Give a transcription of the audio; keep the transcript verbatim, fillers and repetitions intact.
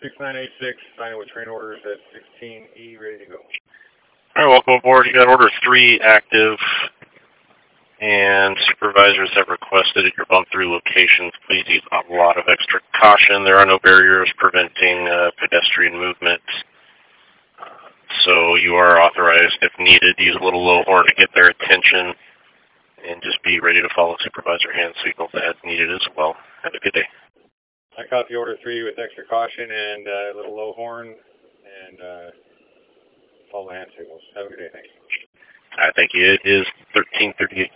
six nine eight six, signing with train orders at sixteen E, ready to go. All right, welcome aboard. You got order three active, and supervisors have requested at your bump through locations, please use a lot of extra caution. There are no barriers preventing uh, pedestrian movement, so you are authorized, if needed, to use a little low horn to get their attention, and just be ready to follow supervisor hand signals as needed as well. Have a good day. I copy order three with extra caution and uh, a little low horn, and uh, follow the hand signals. Have a good day. Thank you. I thank you. It is thirteen thirty-eight.